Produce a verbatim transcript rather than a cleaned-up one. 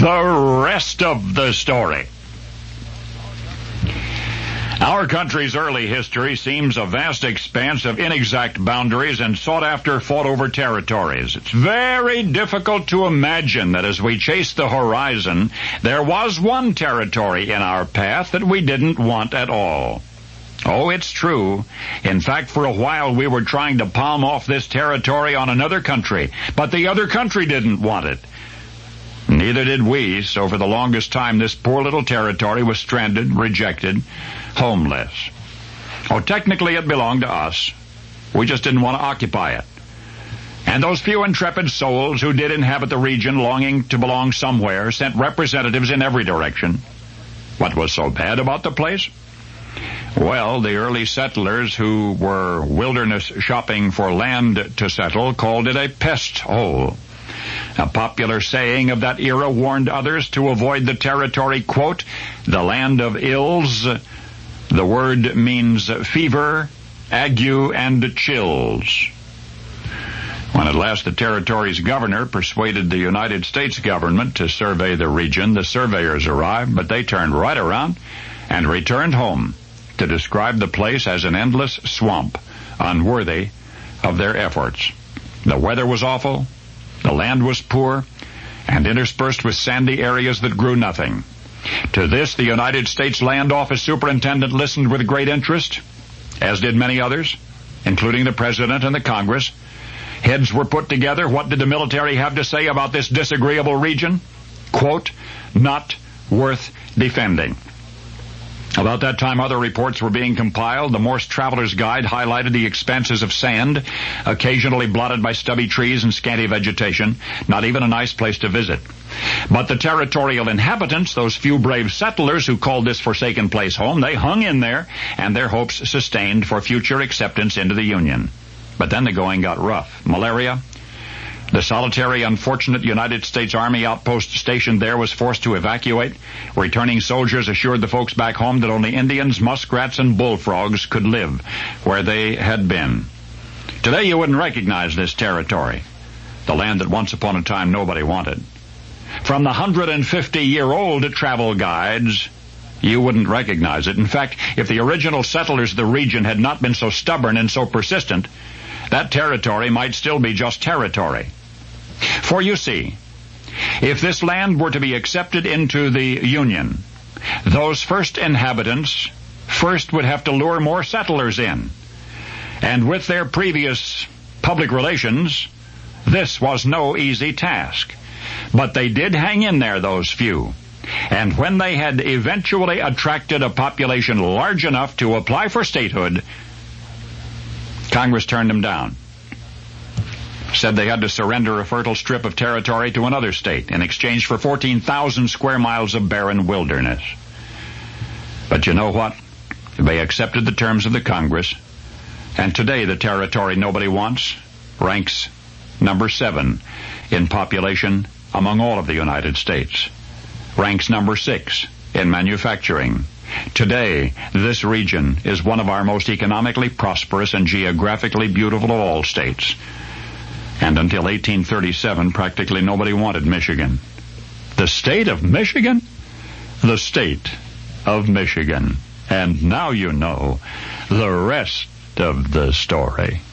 The rest of the story. Our country's early history seems a vast expanse of inexact boundaries and sought-after, fought-over territories. It's very difficult to imagine that as we chase the horizon, there was one territory in our path that we didn't want at all. Oh, it's true. In fact, for a while we were trying to palm off this territory on another country, but the other country didn't want it. Neither did we, so for the longest time this poor little territory was stranded, rejected, homeless. Oh, technically it belonged to us. We just didn't want to occupy it. And those few intrepid souls who did inhabit the region longing to belong somewhere sent representatives in every direction. What was so bad about the place? Well, the early settlers who were wilderness shopping for land to settle called it a pest hole. A popular saying of that era warned others to avoid the territory, quote, the land of ills. The word means fever, ague, and chills. When at last the territory's governor persuaded the United States government to survey the region, the surveyors arrived, but they turned right around and returned home to describe the place as an endless swamp, unworthy of their efforts. The weather was awful, the land was poor, and interspersed with sandy areas that grew nothing. To this, the United States Land Office Superintendent listened with great interest, as did many others, including the President and the Congress. Heads were put together. What did the military have to say about this disagreeable region? Quote, not worth defending. About that time, other reports were being compiled. The Morse Traveler's Guide highlighted the expanses of sand, occasionally blotted by stubby trees and scanty vegetation. Not even a nice place to visit. But the territorial inhabitants, those few brave settlers who called this forsaken place home, they hung in there, and their hopes sustained for future acceptance into the Union. But then the going got rough. Malaria. The solitary, unfortunate United States Army outpost stationed there was forced to evacuate. Returning soldiers assured the folks back home that only Indians, muskrats, and bullfrogs could live where they had been. Today you wouldn't recognize this territory, the land that once upon a time nobody wanted. From the one hundred fifty-year-old travel guides, you wouldn't recognize it. In fact, if the original settlers of the region had not been so stubborn and so persistent, that territory might still be just territory. For you see, if this land were to be accepted into the Union, those first inhabitants first would have to lure more settlers in. And with their previous public relations, this was no easy task. But they did hang in there, those few. And when they had eventually attracted a population large enough to apply for statehood, Congress turned them down. Said they had to surrender a fertile strip of territory to another state in exchange for fourteen thousand square miles of barren wilderness. But you know what? They accepted the terms of the Congress, and today the territory nobody wants ranks number seven in population among all of the United States. Ranks number six in manufacturing. Today, this region is one of our most economically prosperous and geographically beautiful of all states. And until eighteen thirty-seven, practically nobody wanted Michigan. The state of Michigan? The state of Michigan. And now you know the rest of the story.